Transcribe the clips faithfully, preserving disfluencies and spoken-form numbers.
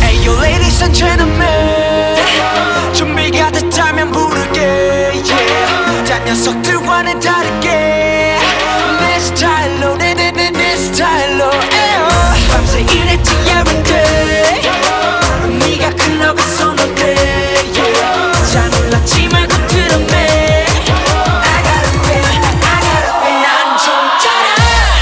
Hey yo ladies and gentlemen, 준비가 됐다면 부르게 yeah. 딴 녀석들과는 다르게 내 스타일로 내내내 내 스타일로 에어. 밤새 일했지 every day 네가 클럽에 서는데 yeah. 잘 몰랐지 말고 들었네. I gotta feel, I gotta feel 난 좀 짜라.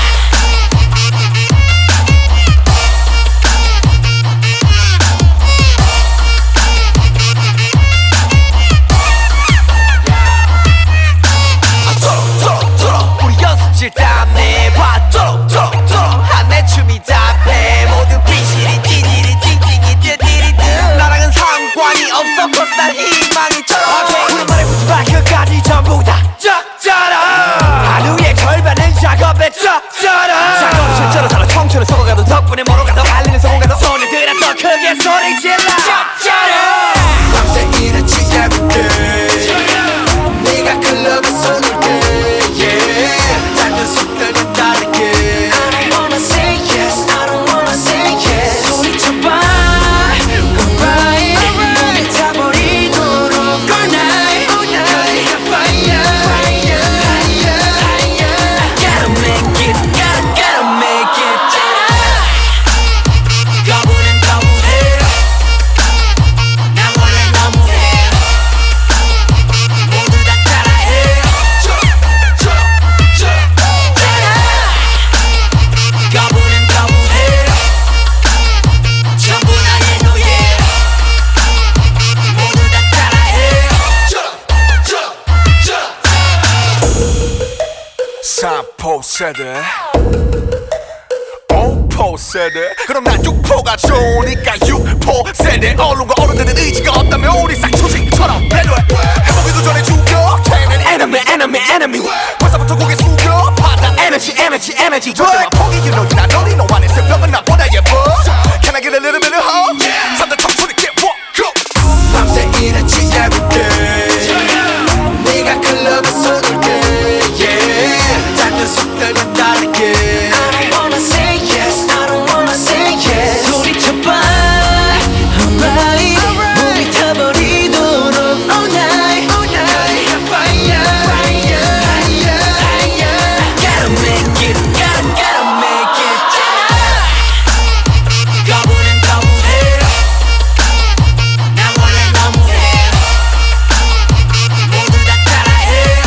땀내 봐 쪼록쪼록쪼록 한내 춤이 답해 모두 비실이 찌질이 찡찡이 띠디리드 나랑은 상관이 없어 cause 난 희망이 쩔어 우리 머리부터 발끝까지 전부 다 쩍쩔어 하루의 절반은 작업에 쩍쩔어 작업 실제로 살아 청춘을 썩어가도 덕분에 멀어가도 달리는 성공가도 손에 들어 더 크게 소리 질러 쩍쩔어 밤새 일했지 everyday 네가 클럽에 손을 대 삼포 세대 오포 세대 그럼 난 육포가 좋으니까 육포 세대 언론과 어른들은 의지가 없다면 우리 싹초식처럼 배려해 해보기도 전에 죽여 걔는 enemy enemy enemy 벌써부터 고개 숙여 받아 에너지 에너지 에너지 절대만 포기 you know 난 너리 너 안에 새벽은 나보다 예뻐 Can I get a little bit of hope 삼대 청춘이 get walk go 밤새 일했지 everyday 네가 클럽에 손을 대 녀석들과 다르게 I don't wanna say yes, I don't wanna say yes 소리쳐봐 alright 몸이 타버리도록 all night all night fire fire fire fire Gotta make it, gotta gotta make it 거부는 거부해 나 원래 너무해 모두 다 따라해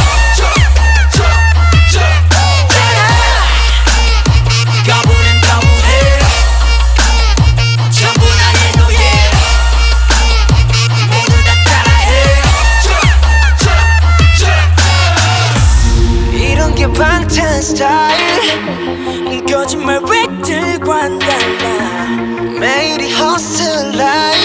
거부는 거부해 전부 나의 노예 모두 다 따라해 이런 게 방탄 스타일 거짓말 획들과는 달라 매일이 hustle life